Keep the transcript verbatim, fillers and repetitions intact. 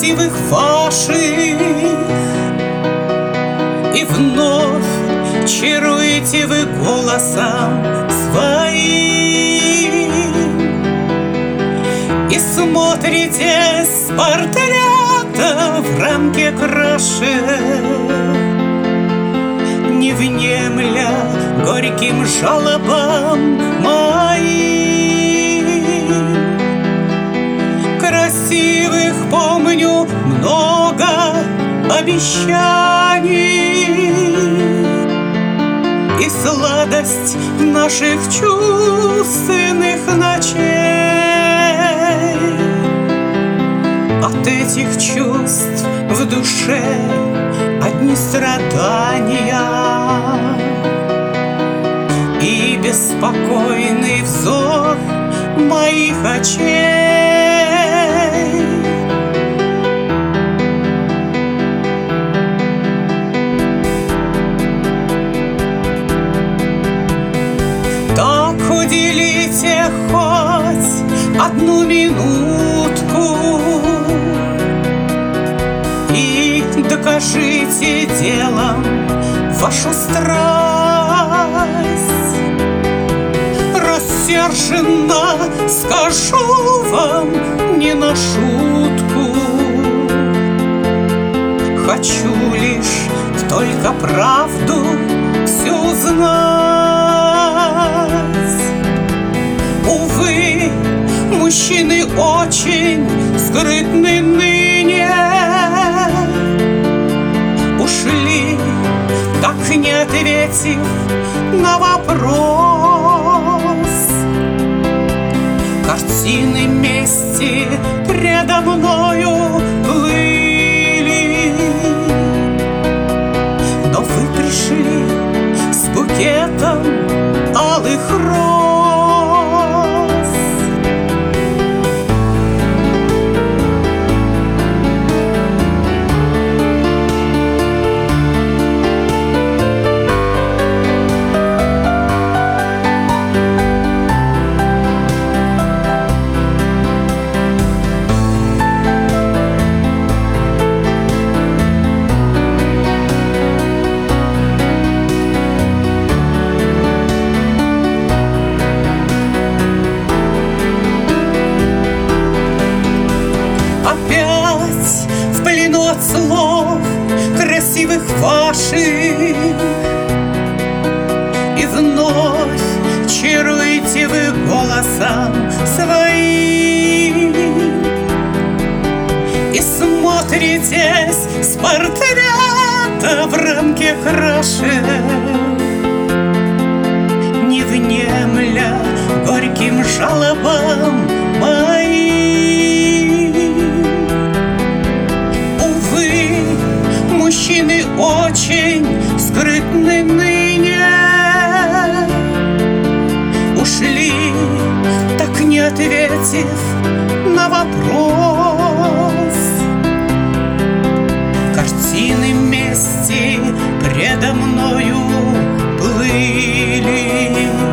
красивых ваших, и вновь чаруете вы голосом своим, и смотрите с портрета в рамке краше, не внемля горьким жалобам моим. Красивых помню много обещаний и сладость наших чувственных ночей. От этих чувств в душе одни страдания и беспокойный взор моих очей. Так уделите хоть одну минутку и докажите делом вашу страсть. Рассерженно скажу вам не на шутку, хочу лишь только правду всю узнать. Увы, мужчины очень скрытны ныне, ушли, так не ответив на вопрос. Картины мести предо мною плыли, но вы пришли с букетом алых роз. Слов красивых ваших, и вновь чаруете вы голосом своим, и смотритесь с портрета в рамке краше, не внемля горьким жалобам моим. Мужчины очень скрытны ныне, ушли, так не ответив на вопрос. Картины мести предо мною плыли,